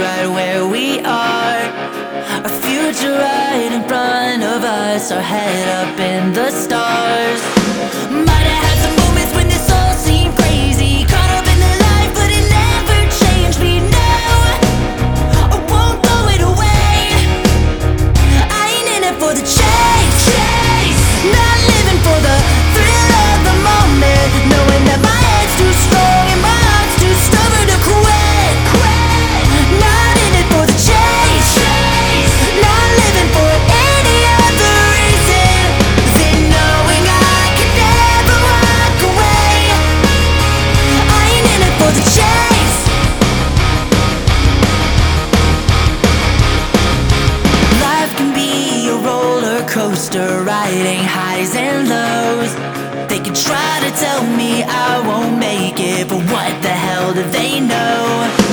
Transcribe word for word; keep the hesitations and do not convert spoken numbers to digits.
right where we are. Our future right in front of us, our head up in the stars. Might have had some moments when this all seemed crazy, caught up in the life, but it never changed me. No, I won't throw it away. I ain't in it for the chase, chase. Not living for the thrill of the moment, knowing that my head's too strong and my heart's too stubborn to quit, quit. Not in it for the chase, chase. Not living for any other reason than knowing I can never walk away. I ain't in it for the chase. Life can be a roller coaster, riding highs and lows. They can try to tell me I won't make it, but what the hell do they know?